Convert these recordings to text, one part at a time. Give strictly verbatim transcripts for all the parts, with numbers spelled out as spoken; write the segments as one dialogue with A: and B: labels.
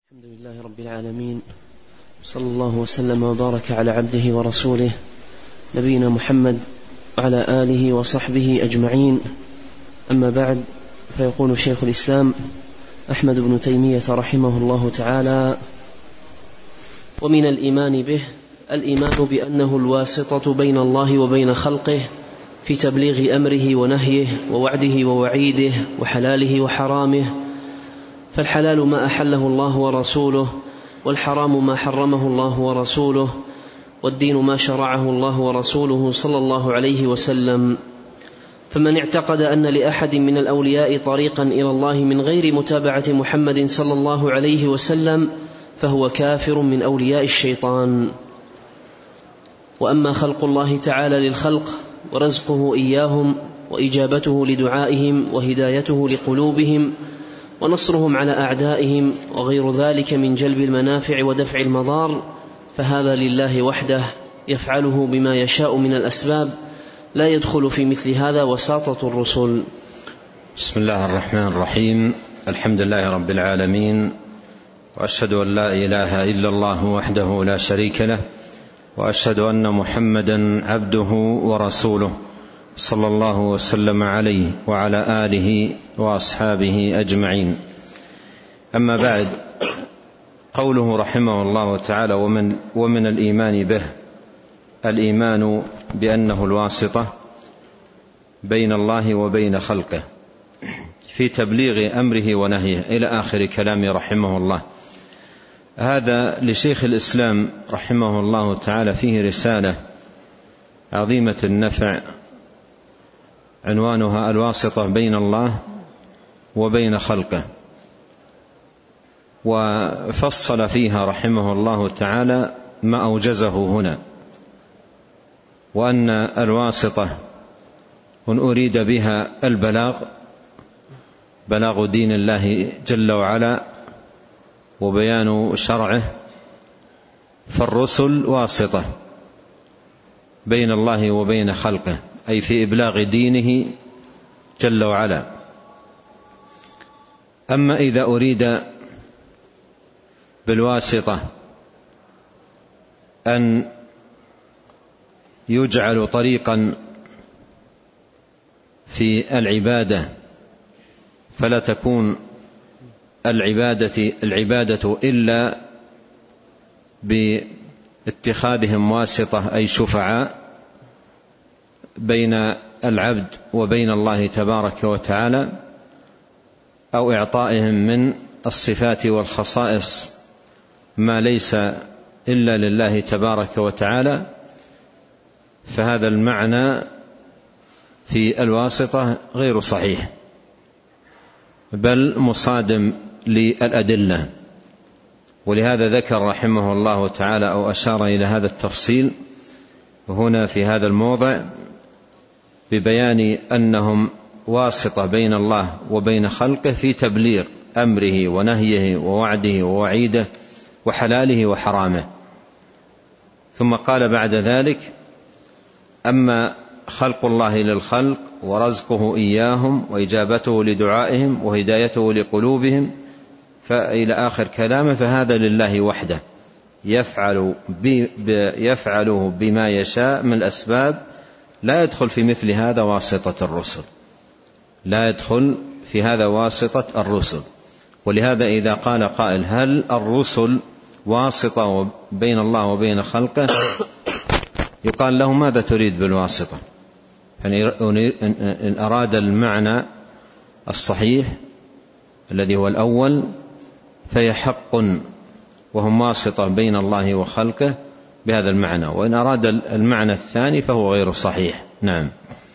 A: الحمد لله رب العالمين، صلى الله وسلم وبارك على عبده ورسوله نبينا محمد وعلى آله وصحبه أجمعين. أما بعد، فيقول شيخ الإسلام أحمد بن تيمية رحمه الله تعالى: ومن الإيمان به الإيمان بأنه الواسطة بين الله وبين خلقه في تبليغ أمره ونهيه ووعده ووعيده وحلاله وحرامه، فالحلال ما أحله الله ورسوله، والحرام ما حرمه الله ورسوله، والدين ما شرعه الله ورسوله صلى الله عليه وسلم. فمن اعتقد أن لأحد من الأولياء طريقا إلى الله من غير متابعة محمد صلى الله عليه وسلم فهو كافر من أولياء الشيطان. وأما خلق الله تعالى للخلق ورزقه إياهم وإجابته لدعائهم وهدايته لقلوبهم ونصرهم على أعدائهم وغير ذلك من جلب المنافع ودفع المضار، فهذا لله وحده يفعله بما يشاء من الأسباب، لا يدخل في مثل هذا وساطة الرسل.
B: بسم الله الرحمن الرحيم. الحمد لله رب العالمين، وأشهد أن لا إله إلا الله وحده لا شريك له، وأشهد أن محمدا عبده ورسوله صلى الله وسلم عليه وعلى آله وأصحابه أجمعين. أما بعد، قوله رحمه الله تعالى: ومن, ومن الإيمان به الإيمان بأنه الواسطة بين الله وبين خلقه في تبليغ أمره ونهيه إلى آخر كلامه رحمه الله. هذا لشيخ الإسلام رحمه الله تعالى فيه رسالة عظيمة النفع عنوانها الواسطة بين الله وبين خلقه، وفصل فيها رحمه الله تعالى ما أوجزه هنا، وأن الواسطة إن أريد بها البلاغ، بلاغ دين الله جل وعلا وبيان شرعه، فالرسل واسطة بين الله وبين خلقه، أي في إبلاغ دينه جل وعلا. أما إذا أريد بالواسطة أن يجعل طريقا في العبادة، فلا تكون العبادة, العبادة إلا باتخاذهم واسطة أي شفعاء بين العبد وبين الله تبارك وتعالى، أو إعطائهم من الصفات والخصائص ما ليس إلا لله تبارك وتعالى، فهذا المعنى في الواسطة غير صحيح، بل مصادم للأدلة. ولهذا ذكر رحمه الله تعالى أو أشار إلى هذا التفصيل هنا في هذا الموضع ببيان أنهم واسطة بين الله وبين خلقه في تبليغ أمره ونهيه ووعده ووعيده وحلاله وحرامه. ثم قال بعد ذلك: أما خلق الله للخلق ورزقه إياهم وإجابته لدعائهم وهدايته لقلوبهم فإلى آخر كلامه، فهذا لله وحده يفعل يفعله بما يشاء من الأسباب، لا يدخل في مثل هذا واسطة الرسل، لا يدخل في هذا واسطة الرسل. ولهذا إذا قال قائل: هل الرسل واسطة بين الله وبين خلقه؟ يقال له: ماذا تريد بالواسطة؟ يعني إن أراد المعنى الصحيح الذي هو الأول فهي حق، وهم واسطة بين الله وخلقه بهذا المعنى، وإن أراد المعنى الثاني فهو غير صحيح. نعم.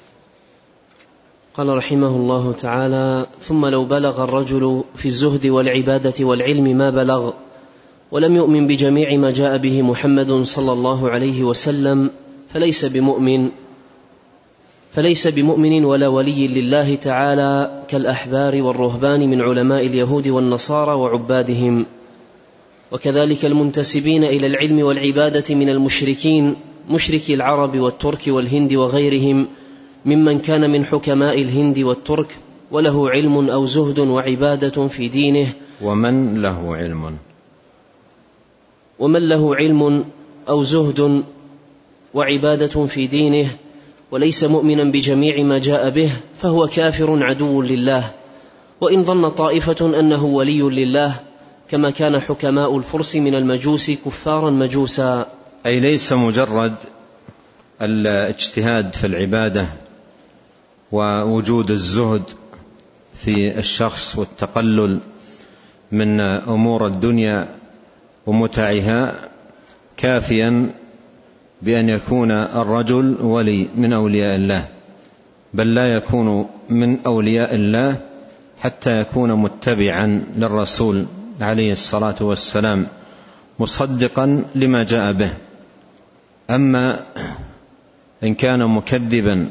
A: قال رحمه الله تعالى: ثم لو بلغ الرجل في الزهد والعبادة والعلم ما بلغ، ولم يؤمن بجميع ما جاء به محمد صلى الله عليه وسلم، فليس بمؤمن فليس بمؤمن ولا ولي لله تعالى، كالأحبار والرهبان من علماء اليهود والنصارى وعبادهم، وكذلك المنتسبين إلى العلم والعبادة من المشركين، مشركي العرب والترك والهند وغيرهم، ممن كان من حكماء الهند والترك وله علم أو زهد وعبادة في دينه.
B: ومن له علم
A: ومن له علم أو زهد وعبادة في دينه وليس مؤمنا بجميع ما جاء به فهو كافر عدو لله، وإن ظن طائفة أنه ولي لله كما كان حكماء الفرس من المجوس كفارا مجوسا.
B: أي ليس مجرد الاجتهاد في العبادة ووجود الزهد في الشخص والتقلل من أمور الدنيا ومتعها كافيا بأن يكون الرجل ولي من أولياء الله، بل لا يكون من أولياء الله حتى يكون متبعا للرسول عليه الصلاة والسلام مصدقا لما جاء به. أما إن كان مكذبا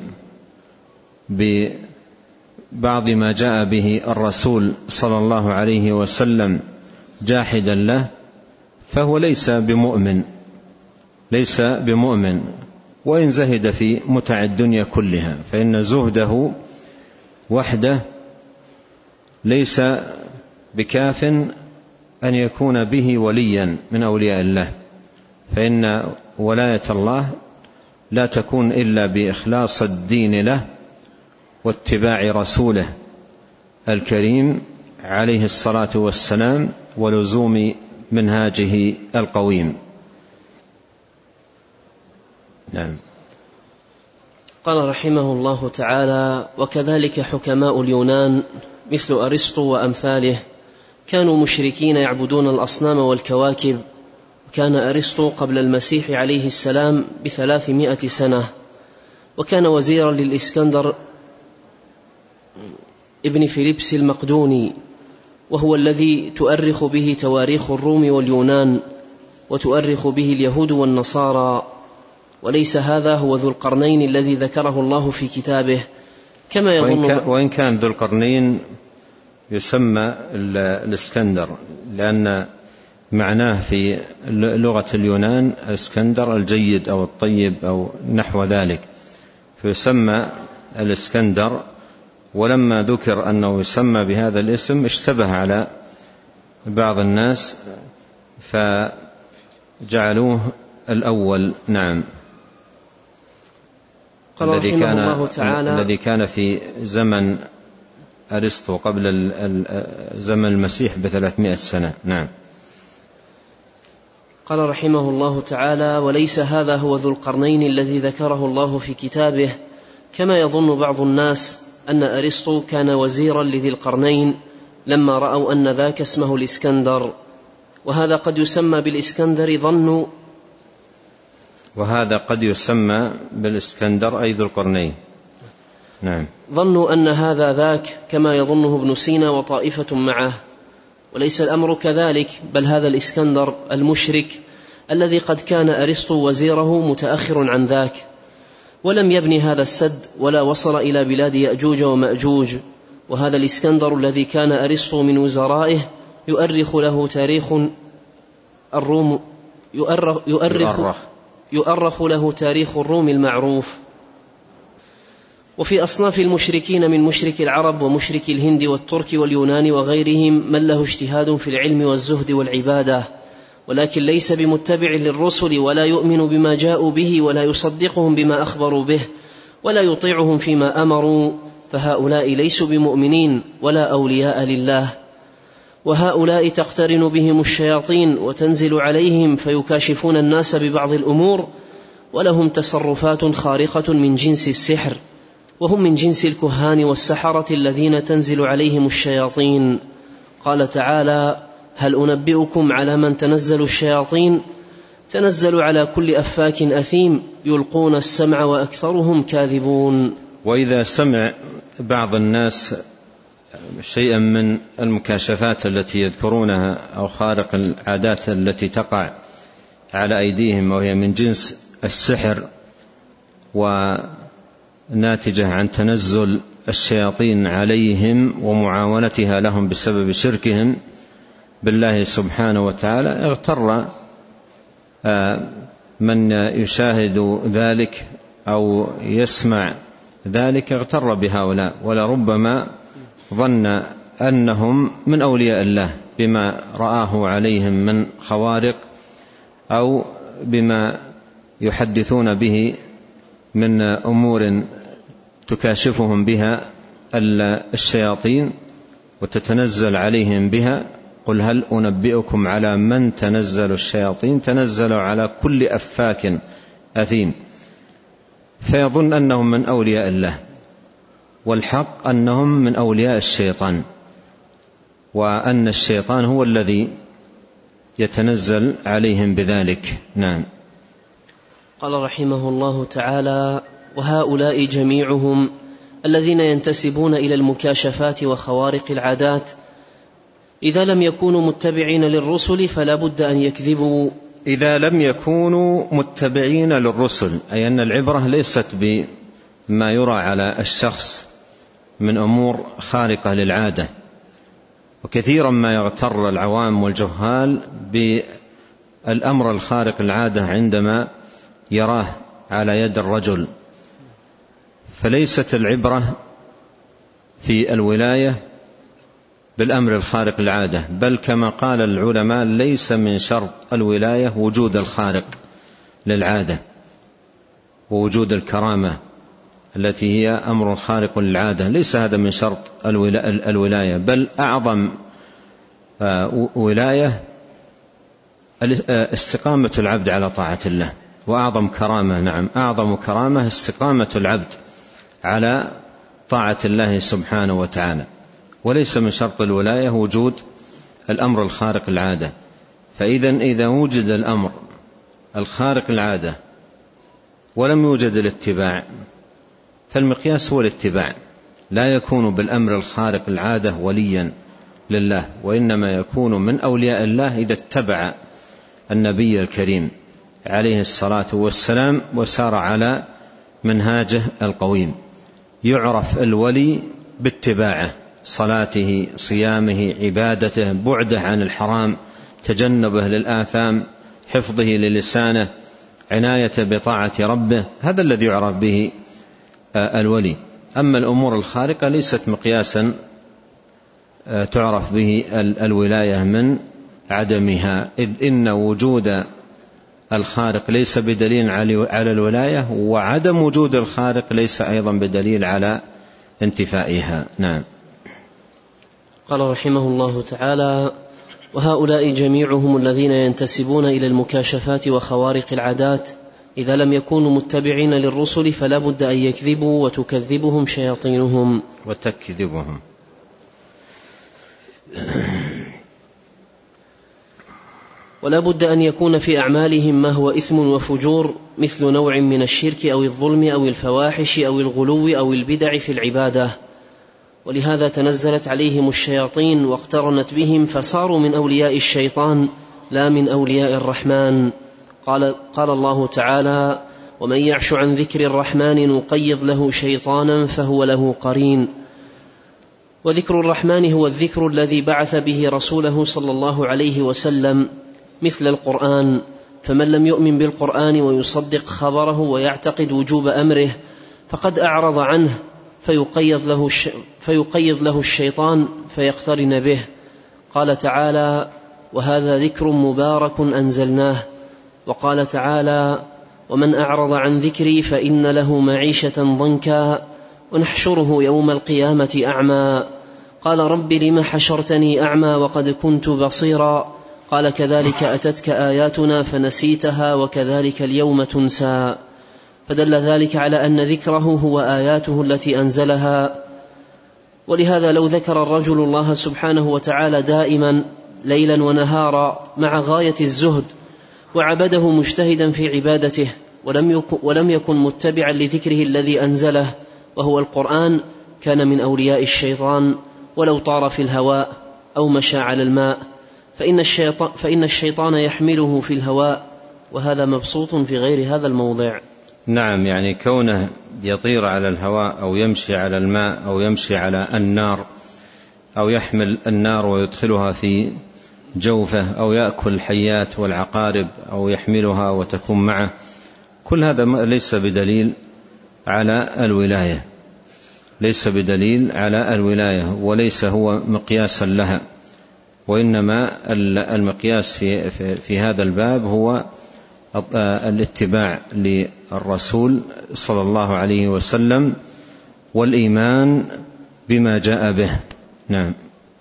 B: ببعض ما جاء به الرسول صلى الله عليه وسلم جاحدا له فهو ليس بمؤمن ليس بمؤمن وإن زهد في متع الدنيا كلها، فإن زهده وحده ليس بكاف أن يكون به وليا من أولياء الله، فإن ولاية الله لا تكون إلا بإخلاص الدين له واتباع رسوله الكريم عليه الصلاة والسلام ولزوم منهاجه القويم. نعم.
A: قال رحمه الله تعالى: وكذلك حكماء اليونان مثل أرسطو وأمثاله كانوا مشركين يعبدون الأصنام والكواكب. كان أرسطو قبل المسيح عليه السلام بثلاثمائة سنة، وكان وزيرا للإسكندر ابن فيلبس المقدوني، وهو الذي تؤرخ به تواريخ الروم واليونان وتؤرخ به اليهود والنصارى، وليس هذا هو ذو القرنين الذي ذكره الله في كتابه كما يظن.
B: وإن كان, وإن كان ذو القرنين يسمى الإسكندر لأن معناه في لغة اليونان الإسكندر الجيد أو الطيب أو نحو ذلك، فيسمى الإسكندر. ولما ذكر أنه يسمى بهذا الاسم اشتبه على بعض الناس فجعلوه الأول. نعم.
A: قال
B: الذي كان
A: الله تعالى:
B: الذي كان في زمن أرسطو قبل زمن المسيح بثلاثمائة سنة. نعم.
A: قال رحمه الله تعالى: وليس هذا هو ذو القرنين الذي ذكره الله في كتابه كما يظن بعض الناس أن أرسطو كان وزيرا لذي القرنين لما رأوا أن ذاك اسمه الإسكندر، وهذا قد يسمى بالإسكندر ظنوا
B: وهذا قد يسمى بالإسكندر أي ذو القرنين. نعم.
A: ظنوا أن هذا ذاك كما يظنه ابن سينا وطائفة معه، وليس الأمر كذلك، بل هذا الإسكندر المشرك الذي قد كان أرسطو وزيره متأخر عن ذاك، ولم يبني هذا السد ولا وصل إلى بلاد يأجوج ومأجوج. وهذا الإسكندر الذي كان أرسطو من وزرائه يؤرخ له تاريخ الروم يؤرخ, يؤرخ, يؤرخ له تاريخ الروم المعروف. وفي أصناف المشركين من مشرك العرب ومشرك الهند والترك واليونان وغيرهم من له اجتهاد في العلم والزهد والعبادة، ولكن ليس بمتبع للرسل ولا يؤمن بما جاءوا به ولا يصدقهم بما أخبروا به ولا يطيعهم فيما أمروا، فهؤلاء ليسوا بمؤمنين ولا أولياء لله. وهؤلاء تقترن بهم الشياطين وتنزل عليهم فيكاشفون الناس ببعض الأمور، ولهم تصرفات خارقة من جنس السحر، وهم من جنس الكهان والسحرة الذين تنزل عليهم الشياطين. قال تعالى: هل أنبئكم على من تنزل الشياطين؟ تنزل على كل أفاك أثيم يلقون السمع وأكثرهم كاذبون.
B: وإذا سمع بعض الناس شيئا من المكاشفات التي يذكرونها أو خارق العادات التي تقع على أيديهم وهي من جنس السحر وناتجة عن تنزل الشياطين عليهم ومعاونتها لهم بسبب شركهم بالله سبحانه وتعالى، اغتر من يشاهد ذلك أو يسمع ذلك، اغتر بهؤلاء، ولربما ظن أنهم من أولياء الله بما رآه عليهم من خوارق أو بما يحدثون به من أمور تكاشفهم بها الشياطين وتتنزل عليهم بها. قل هل أنبئكم على من تنزل الشياطين؟ تنزل على كل أفاك أثيم، فيظن أنهم من أولياء الله، والحق أنهم من أولياء الشيطان، وأن الشيطان هو الذي يتنزل عليهم بذلك. نعم.
A: قال رحمه الله تعالى: وهؤلاء جميعهم الذين ينتسبون إلى المكاشفات وخوارق العادات إذا لم يكونوا متبعين للرسل فلا بد أن يكذبوا.
B: إذا لم يكونوا متبعين للرسل، أي أن العبرة ليست بما يرى على الشخص من أمور خارقة للعادة، وكثيرا ما يغتر العوام والجهال بالأمر الخارق للعادة عندما يراه على يد الرجل. فليست العبرة في الولاية بالأمر الخارق للعادة، بل كما قال العلماء ليس من شرط الولاية وجود الخارق للعادة ووجود الكرامة التي هي أمر خارق للعادة، ليس هذا من شرط الولاية، بل أعظم ولاية استقامة العبد على طاعة الله، وأعظم كرامة نعم أعظم كرامة استقامة العبد على طاعة الله سبحانه وتعالى، وليس من شرط الولاية وجود الأمر الخارق للعادة. فإذا إذا وجد الأمر الخارق للعادة ولم يوجد الاتباع، فالمقياس هو الاتباع، لا يكون بالأمر الخارق للعادة وليا لله، وإنما يكون من أولياء الله إذا اتبع النبي الكريم عليه الصلاة والسلام وسار على منهاجه القويم. يعرف الولي باتباعه، صلاته، صيامه، عبادته، بعده عن الحرام، تجنبه للآثام، حفظه للسانه، عنايته بطاعة ربه، هذا الذي يعرف به الولي. أما الأمور الخارقة ليست مقياسا تعرف به الولاية من عدمها، إذ إن وجود الخارق ليس بدليل على الولاية، وعدم وجود الخارق ليس أيضا بدليل على انتفائها. نعم.
A: قال رحمه الله تعالى: وهؤلاء جميعهم الذين ينتسبون إلى المكاشفات وخوارق العادات إذا لم يكونوا متبعين للرسل فلا بد أن يكذبوا وتكذبهم شياطينهم
B: وتكذبهم.
A: ولا بد أن يكون في أعمالهم ما هو إثم وفجور، مثل نوع من الشرك أو الظلم أو الفواحش أو الغلو أو البدع في العبادة، ولهذا تنزلت عليهم الشياطين واقترنت بهم فصاروا من أولياء الشيطان لا من أولياء الرحمن. قال, قال الله تعالى: ومن يعش عن ذكر الرحمن نقيض له شيطانا فهو له قرين. وذكر الرحمن هو الذكر الذي بعث به رسوله صلى الله عليه وسلم مثل القرآن، فمن لم يؤمن بالقرآن ويصدق خبره ويعتقد وجوب أمره فقد أعرض عنه فيقيض له, الش... فيقيض له الشيطان فيقترن به. قال تعالى: وهذا ذكر مبارك أنزلناه. وقال تعالى: ومن أعرض عن ذكري فإن له معيشة ضنكا ونحشره يوم القيامة أعمى. قال رب لم حشرتني أعمى وقد كنت بصيرا. قال كذلك أتتك آياتنا فنسيتها وكذلك اليوم تنسى. فدل ذلك على أن ذكره هو آياته التي أنزلها. ولهذا لو ذكر الرجل الله سبحانه وتعالى دائما ليلا ونهارا مع غاية الزهد وعبده مجتهدا في عبادته ولم يكن, ولم يكن متبعا لذكره الذي أنزله وهو القرآن، كان من أولياء الشيطان ولو طار في الهواء أو مشى على الماء، فإن الشيطان, فإن الشيطان يحمله في الهواء، وهذا مبسوط في غير هذا الموضع.
B: نعم، يعني كونه يطير على الهواء أو يمشي على الماء أو يمشي على النار أو يحمل النار ويدخلها في جوفه أو يأكل الحيات والعقارب أو يحملها وتكون معه، كل هذا ليس بدليل على الولاية، ليس بدليل على الولاية وليس هو مقياسا لها، وإنما المقياس في, في, في هذا الباب هو الاتباع للرسول صلى الله عليه وسلم والإيمان بما جاء به. نعم.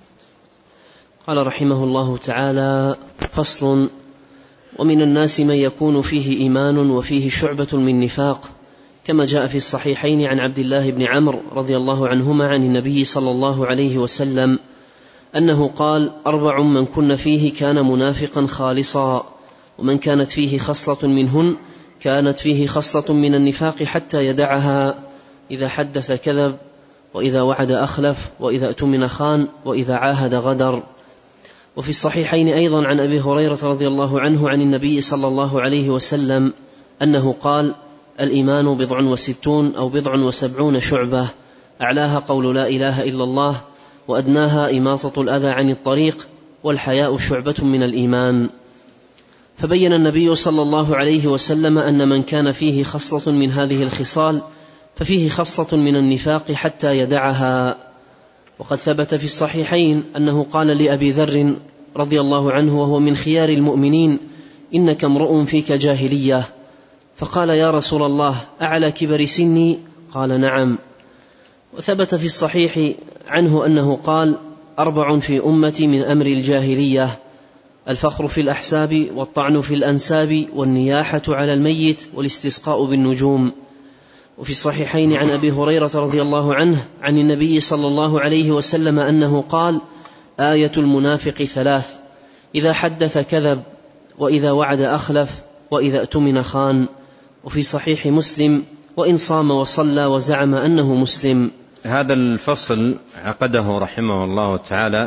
A: قال رحمه الله تعالى: فصل: ومن الناس من يكون فيه إيمان وفيه شعبة من نفاق، كما جاء في الصحيحين عن عبد الله بن عمرو رضي الله عنهما عن النبي صلى الله عليه وسلم أنه قال: أربع من كن فيه كان منافقا خالصا، ومن كانت فيه خصلة منهن كانت فيه خصلة من النفاق حتى يدعها: إذا حدث كذب، وإذا وعد أخلف، وإذا اؤتمن خان، وإذا عاهد غدر. وفي الصحيحين أيضا عن أبي هريرة رضي الله عنه عن النبي صلى الله عليه وسلم أنه قال: الإيمان بضع وستون أو بضع وسبعون شعبة، أعلاها قول لا إله إلا الله، وأدناها إماطة الأذى عن الطريق، والحياء شعبة من الإيمان. فبين النبي صلى الله عليه وسلم أن من كان فيه خصلة من هذه الخصال ففيه خصلة من النفاق حتى يدعها. وقد ثبت في الصحيحين أنه قال لأبي ذر رضي الله عنه وهو من خيار المؤمنين: إنك امرؤ فيك جاهلية. فقال: يا رسول الله، أعلى كبر سني؟ قال: نعم. وثبت في الصحيح عنه أنه قال: أربع في أمتي من أمر الجاهلية: الفخر في الأحساب، والطعن في الأنساب، والنياحة على الميت، والاستسقاء بالنجوم. وفي الصحيحين عن أبي هريرة رضي الله عنه عن النبي صلى الله عليه وسلم أنه قال: آية المنافق ثلاث: إذا حدث كذب، وإذا وعد أخلف، وإذا اؤتمن خان. وفي صحيح مسلم: وإن صام وصلى وزعم أنه مسلم.
B: هذا الفصل عقده رحمه الله تعالى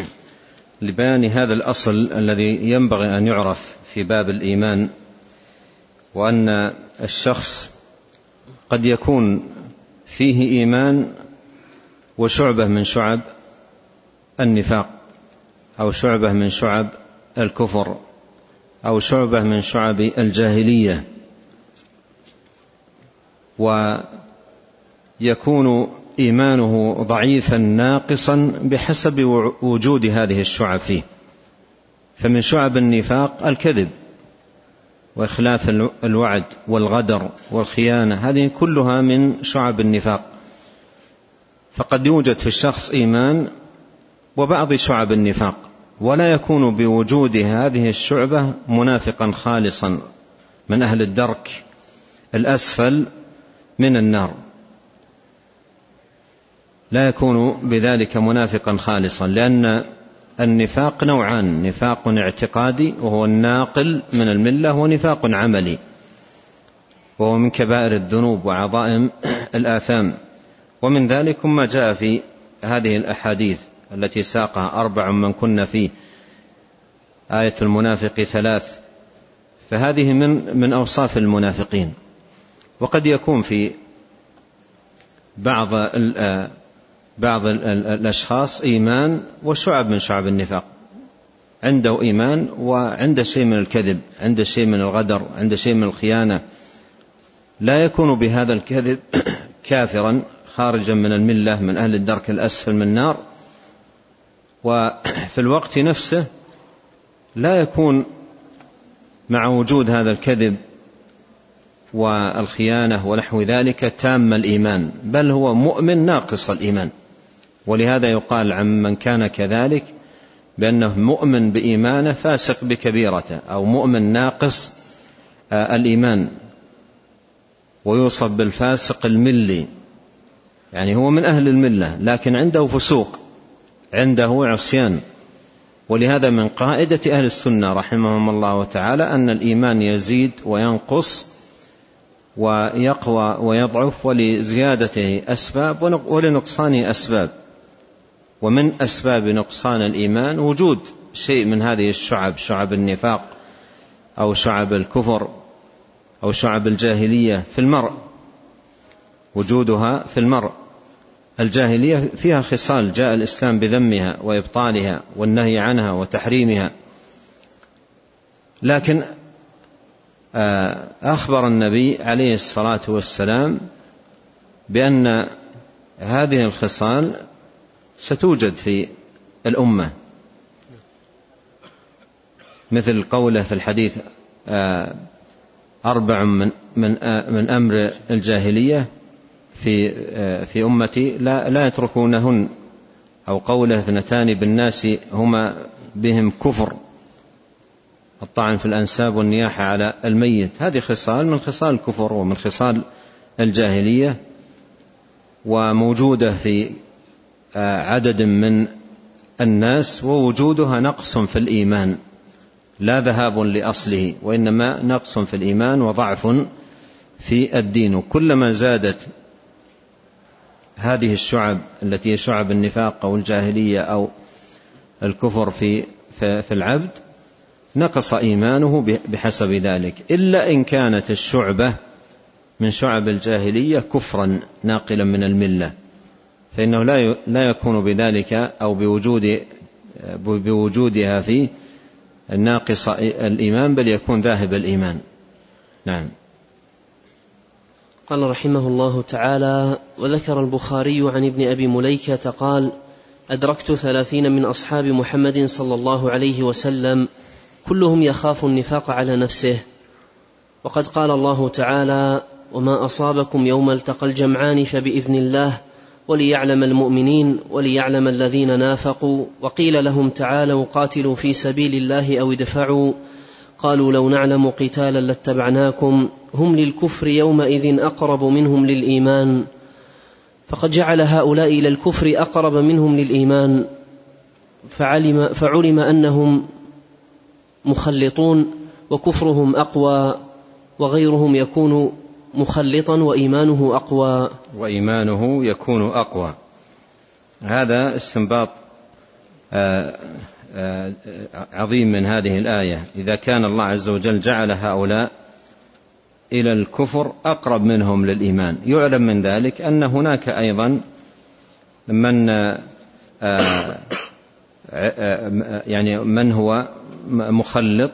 B: لبيان هذا الأصل الذي ينبغي أن يعرف في باب الإيمان، وأن الشخص قد يكون فيه إيمان وشعبة من شعب النفاق، أو شعبة من شعب الكفر، أو شعبة من شعب الجاهلية، ويكون إيمانه ضعيفا ناقصا بحسب وجود هذه الشعب فيه. فمن شعب النفاق الكذب وإخلاف الوعد والغدر والخيانة، هذه كلها من شعب النفاق. فقد يوجد في الشخص إيمان وبعض شعب النفاق، ولا يكون بوجود هذه الشعبة منافقا خالصا من أهل الدرك الأسفل من النار، لا يكون بذلك منافقا خالصا، لأن النفاق نوعان: نفاق اعتقادي وهو الناقل من الملة، ونفاق عملي وهو من كبائر الذنوب وعظائم الآثام. ومن ذلك ما جاء في هذه الأحاديث التي ساقها: أربع من كن فيه، آية المنافق ثلاث. فهذه من من أوصاف المنافقين. وقد يكون في بعض بعض الأشخاص إيمان وشعب من شعب النفاق، عنده إيمان وعنده شيء من الكذب، عنده شيء من الغدر، عنده شيء من الخيانة، لا يكون بهذا الكذب كافرا خارجا من الملة من أهل الدرك الأسفل من النار، وفي الوقت نفسه لا يكون مع وجود هذا الكذب والخيانة ونحو ذلك تام الإيمان، بل هو مؤمن ناقص الإيمان. ولهذا يقال عن من كان كذلك بأنه مؤمن بإيمانه فاسق بكبيرته، أو مؤمن ناقص الإيمان، ويوصف بالفاسق الملي، يعني هو من أهل الملة لكن عنده فسوق، عنده عصيان. ولهذا من قاعدة أهل السنة رحمهم الله تعالى أن الإيمان يزيد وينقص ويقوى ويضعف، ولزيادته أسباب ولنقصانه أسباب. ومن أسباب نقصان الإيمان وجود شيء من هذه الشعب، شعب النفاق أو شعب الكفر أو شعب الجاهلية في المرء، وجودها في المرء. الجاهلية فيها خصال جاء الإسلام بذمها وإبطالها والنهي عنها وتحريمها، لكن أخبر النبي عليه الصلاة والسلام بأن هذه الخصال ستوجد في الأمة، مثل قوله في الحديث أربع من من من أمر الجاهلية في في أمتي لا لا يتركونهن، أو قوله اثنتان بالناس هما بهم كفر، الطعن في الأنساب والنياحة على الميت. هذه خصال من خصال الكفر ومن خصال الجاهلية، وموجودة في عدد من الناس، ووجودها نقص في الإيمان لا ذهاب لأصله، وإنما نقص في الإيمان وضعف في الدين. وكلما زادت هذه الشعب التي هي شعب النفاق أو الجاهلية أو الكفر في في العبد نقص إيمانه بحسب ذلك، إلا إن كانت الشعبة من شعب الجاهلية كفرا ناقلا من الملة، فإنه لا لا يكون بذلك أو بوجود بوجودها في الناقص الإيمان، بل يكون ذاهب الإيمان. نعم.
A: قال رحمه الله تعالى: وذكر البخاري عن ابن أبي مليكة قال: أدركت ثلاثين من أصحاب محمد صلى الله عليه وسلم كلهم يخاف النفاق على نفسه. وقد قال الله تعالى: وما أصابكم يوم التقى الجمعان فبإذن الله وليعلم المؤمنين وليعلم الذين نافقوا. وقيل لهم تعالوا قاتلوا في سبيل الله أو ادفعوا، قالوا لو نعلم قتالا لاتبعناكم. هم للكفر يومئذ أقرب منهم للإيمان، فقد جعل هؤلاء إلى الكفر أقرب منهم للإيمان، فعلم, فعلم أنهم مخلطون وكفرهم أقوى، وغيرهم يكون مخلطا وإيمانه أقوى
B: وإيمانه يكون أقوى. هذا استنباط عظيم من هذه الآية. إذا كان الله عز وجل جعل هؤلاء إلى الكفر أقرب منهم للإيمان، يعلم من ذلك أن هناك أيضا من يعني من هو مخلط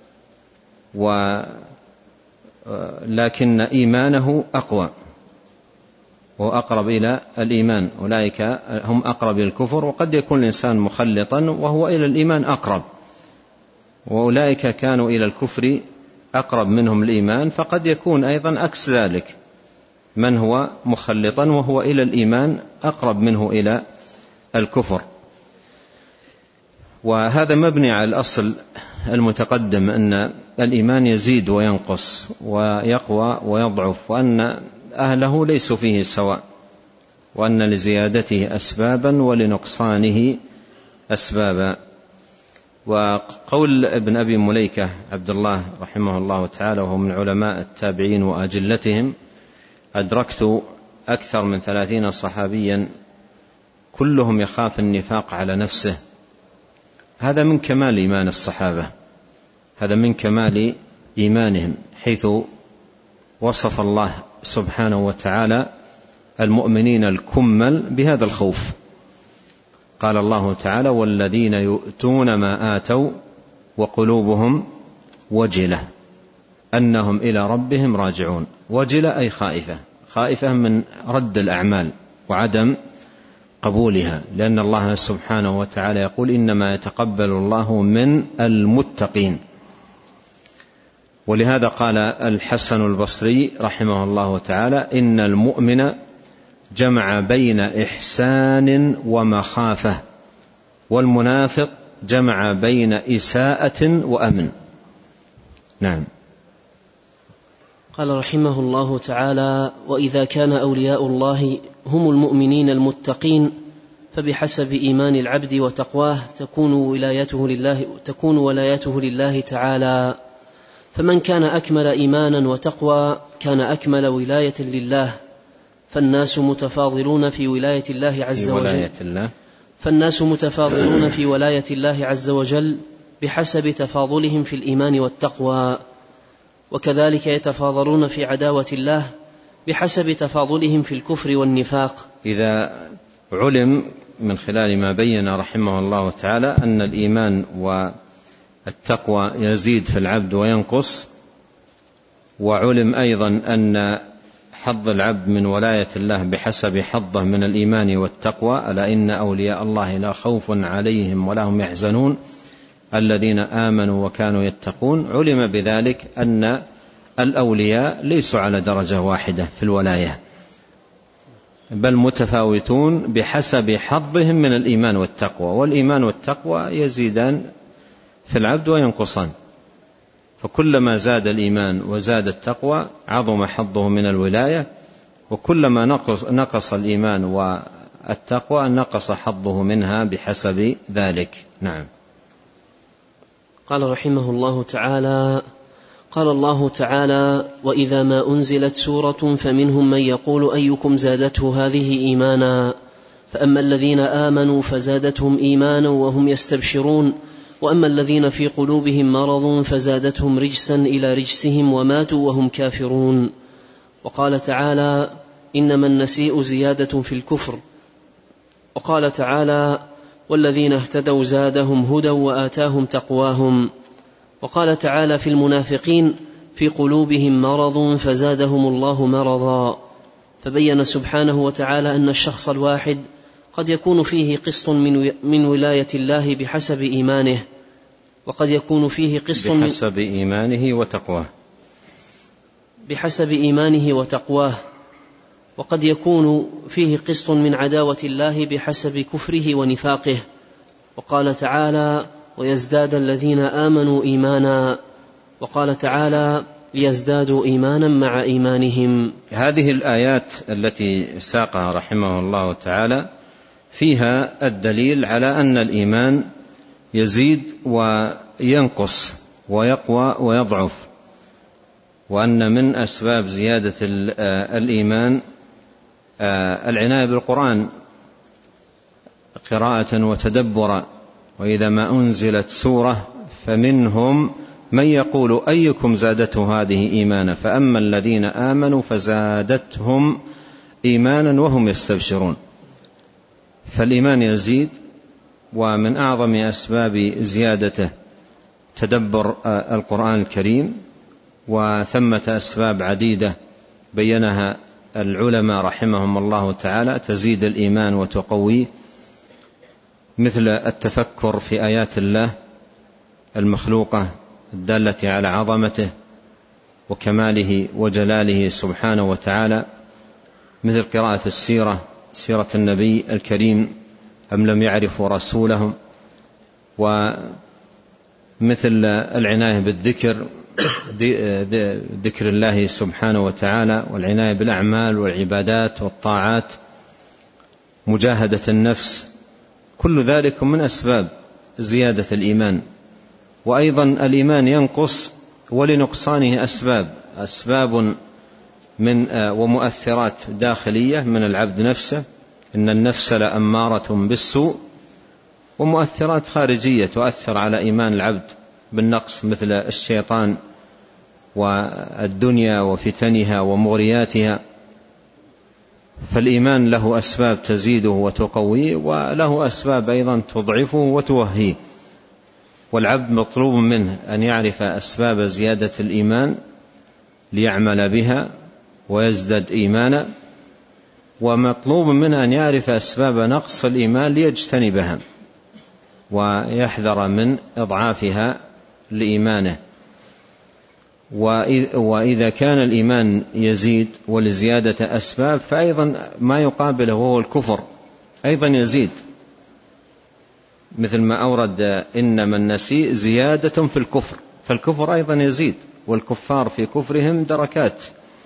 B: ولكن إيمانه أقوى وأقرب إلى الإيمان، أولئك هم أقرب إلى الكفر. وقد يكون الإنسان مخلطا وهو إلى الإيمان أقرب، وأولئك كانوا إلى الكفر أقرب منهم الإيمان، فقد يكون أيضا عكس ذلك، من هو مخلطا وهو إلى الإيمان أقرب منه إلى الكفر. وهذا مبني على الأصل المتقدم أن الإيمان يزيد وينقص ويقوى ويضعف، وأن أهله ليسوا فيه سواء، وأن لزيادته أسبابا ولنقصانه أسبابا. وقول ابن أبي مليكة عبد الله رحمه الله تعالى، وهو من علماء التابعين وأجلتهم: أدركت أكثر من ثلاثين صحابيا كلهم يخاف النفاق على نفسه. هذا من كمال إيمان الصحابة، هذا من كمال إيمانهم، حيث وصف الله سبحانه وتعالى المؤمنين الكمل بهذا الخوف. قال الله تعالى: والذين يؤتون ما آتوا وقلوبهم وجلة أنهم إلى ربهم راجعون. وجلة أي خائفة، خائفة من رد الأعمال وعدم قبولها، لأن الله سبحانه وتعالى يقول: إنما يتقبل الله من المتقين. ولهذا قال الحسن البصري رحمه الله تعالى: إن المؤمن جمع بين إحسان ومخافة، والمنافق جمع بين إساءة وأمن. نعم.
A: قال رحمه الله تعالى: وإذا كان أولياء الله هم المؤمنين المتقين، فبحسب إيمان العبد وتقواه تكون ولايته لله, تكون ولايته لله تعالى. فمن كان أكمل إيمانا وتقوى كان أكمل ولاية لله. فالناس متفاضلون في ولاية الله عز وجل فالناس متفاضلون في ولاية الله عز وجل بحسب تفاضلهم في الإيمان والتقوى، وكذلك يتفاضلون في عداوة الله بحسب تفاضلهم في الكفر والنفاق.
B: إذا علم من خلال ما بين رحمه الله تعالى أن الإيمان والتقوى يزيد في العبد وينقص، وعلم أيضا أن حظ العبد من ولاية الله بحسب حظه من الإيمان والتقوى: ألا إن أولياء الله لا خوف عليهم ولا هم يحزنون الذين آمنوا وكانوا يتقون. علم بذلك أن الأولياء ليسوا على درجة واحدة في الولاية، بل متفاوتون بحسب حظهم من الإيمان والتقوى، والإيمان والتقوى يزيدان في العبد وينقصان، فكلما زاد الإيمان وزاد التقوى عظم حظه من الولاية، وكلما نقص, نقص الإيمان والتقوى نقص حظه منها بحسب ذلك. نعم.
A: قال رحمه الله تعالى: قال الله تعالى: وإذا ما أنزلت سورة فمنهم من يقول أيكم زادته هذه إيمانا، فأما الذين آمنوا فزادتهم إيمانا وهم يستبشرون، وأما الذين في قلوبهم مرض فزادتهم رجسا إلى رجسهم وماتوا وهم كافرون. وقال تعالى: إنما النسيء زيادة في الكفر. وقال تعالى: والذين اهتدوا زادهم هدى وآتاهم تقواهم. وقال تعالى في المنافقين: في قلوبهم مرض فزادهم الله مرضا. فبين سبحانه وتعالى أن الشخص الواحد قد يكون فيه قسط من ولاية الله بحسب إيمانه، وقد يكون فيه قسط
B: بحسب إيمانه وتقواه
A: بحسب إيمانه وتقواه وقد يكون فيه قسط من عداوة الله بحسب كفره ونفاقه. وقال تعالى: ويزداد الذين آمنوا إيمانا. وقال تعالى: ليزدادوا إيمانا مع إيمانهم.
B: هذه الآيات التي ساقها رحمه الله تعالى فيها الدليل على أن الإيمان يزيد وينقص ويقوى ويضعف، وأن من أسباب زيادة الإيمان العناية بالقرآن قراءة وتدبرا. وإذا ما أنزلت سورة فمنهم من يقول أيكم زادته هذه إيمانا، فأما الذين آمنوا فزادتهم إيمانا وهم يستبشرون. فالإيمان يزيد، ومن أعظم أسباب زيادته تدبر القرآن الكريم، وثمة أسباب عديدة بينها العلماء رحمهم الله تعالى تزيد الإيمان وتقويه، مثل التفكر في آيات الله المخلوقة الدالة على عظمته وكماله وجلاله سبحانه وتعالى، مثل قراءة السيرة سيرة النبي الكريم أم لم يعرفوا رسولهم، ومثل العناية بالذكر ذكر الله سبحانه وتعالى، والعناية بالأعمال والعبادات والطاعات، مجاهدة النفس، كل ذلك من أسباب زيادة الإيمان. وأيضا الإيمان ينقص ولنقصانه أسباب أسباب من ومؤثرات داخلية من العبد نفسه، إن النفس لأمارة بالسوء، ومؤثرات خارجية تؤثر على إيمان العبد بالنقص، مثل الشيطان والدنيا وفتنها ومغرياتها. فالإيمان له أسباب تزيده وتقويه، وله أسباب أيضا تضعفه وتوهيه، والعبد مطلوب منه أن يعرف أسباب زيادة الإيمان ليعمل بها ويزداد إيمانا، ومطلوب منه أن يعرف أسباب نقص الإيمان ليجتنبها ويحذر من إضعافها لإيمانه. وإذا كان الإيمان يزيد ولزيادة أسباب، فأيضا ما يقابله وهو الكفر أيضا يزيد، مثل ما أورد إنما النسيء زيادة في الكفر، فالكفر أيضا يزيد، والكفار في كفرهم دركات.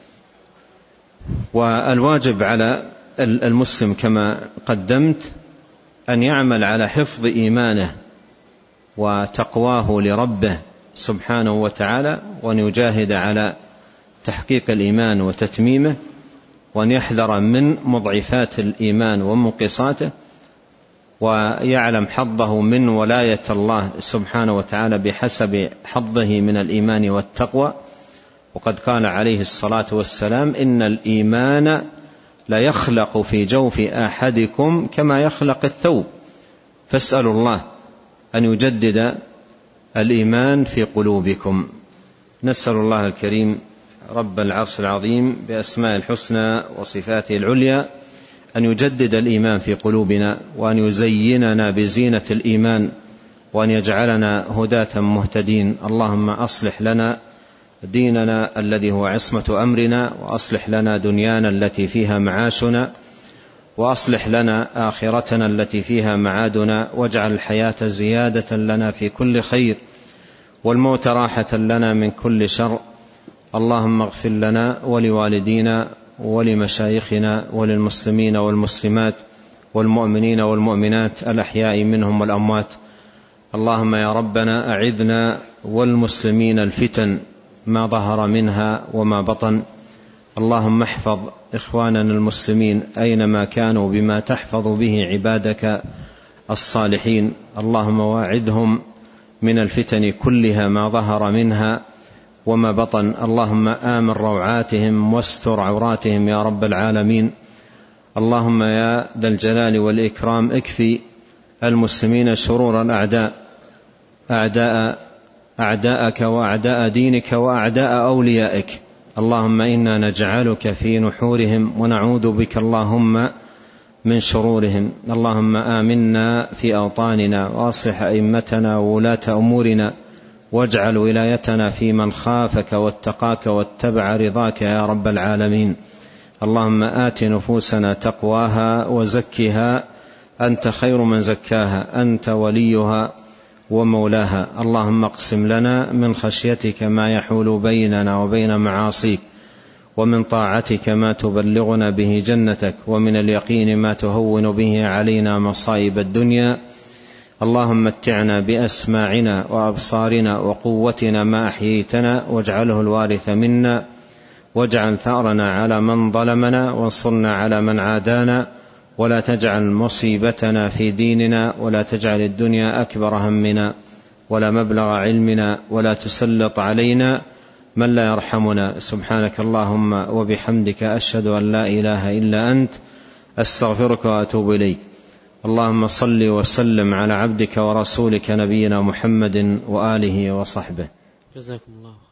B: والواجب على المسلم كما قدمت أن يعمل على حفظ إيمانه وتقواه لربه سبحانه وتعالى، وأن يجاهد على تحقيق الإيمان وتتميمه، وأن يحذر من مضعفات الإيمان ومنقصاته، ويعلم حظه من ولاية الله سبحانه وتعالى بحسب حظه من الإيمان والتقوى. وقد قال عليه الصلاة والسلام: إن الإيمان لا يخلق في جوف أحدكم كما يخلق الثوب، فاسألوا الله أن يجدد الإيمان في قلوبكم. نسأل الله الكريم رب العرش العظيم بأسماء الحسنى وصفاته العليا أن يجدد الإيمان في قلوبنا، وأن يزيننا بزينة الإيمان، وأن يجعلنا هداة مهتدين. اللهم أصلح لنا ديننا الذي هو عصمة أمرنا، وأصلح لنا دنيانا التي فيها معاشنا، وأصلح لنا آخرتنا التي فيها معادنا، واجعل الحياة زيادة لنا في كل خير، والموت راحة لنا من كل شر. اللهم اغفر لنا ولوالدينا ولمشايخنا وللمسلمين والمسلمات والمؤمنين والمؤمنات الأحياء منهم والأموات. اللهم يا ربنا أعذنا والمسلمين الفتن ما ظهر منها وما بطن. اللهم احفظ إخواننا المسلمين أينما كانوا بما تحفظ به عبادك الصالحين. اللهم واعذهم من الفتن كلها ما ظهر منها وما بطن. اللهم آمن روعاتهم واستر عوراتهم يا رب العالمين. اللهم يا ذا الجلال والإكرام اكفي المسلمين شرور الأعداء، أعداء أعداءك وأعداء دينك وأعداء أوليائك. اللهم إنا نجعلك في نحورهم ونعوذ بك اللهم من شرورهم. اللهم آمنا في أوطاننا وأصلح أئمتنا وولاة أمورنا، واجعل ولايتنا في من خافك واتقاك واتبع رضاك يا رب العالمين. اللهم آت نفوسنا تقواها وزكها أنت خير من زكاها، أنت وليها ومولاها. اللهم اقسم لنا من خشيتك ما يحول بيننا وبين معاصيك، ومن طاعتك ما تبلغنا به جنتك، ومن اليقين ما تهون به علينا مصائب الدنيا. اللهم متعنا بأسماعنا وأبصارنا وقوتنا ما أحييتنا، واجعله الوارث منا، واجعل ثأرنا على من ظلمنا، وانصرنا على من عادانا، ولا تجعل مصيبتنا في ديننا، ولا تجعل الدنيا أكبر همنا ولا مبلغ علمنا، ولا تسلط علينا من لا يرحمنا. سبحانك اللهم وبحمدك، أشهد أن لا إله إلا أنت، أستغفرك وأتوب إليك. اللهم صل وسلم على عبدك ورسولك نبينا محمد وآله وصحبه.
A: جزاكم الله.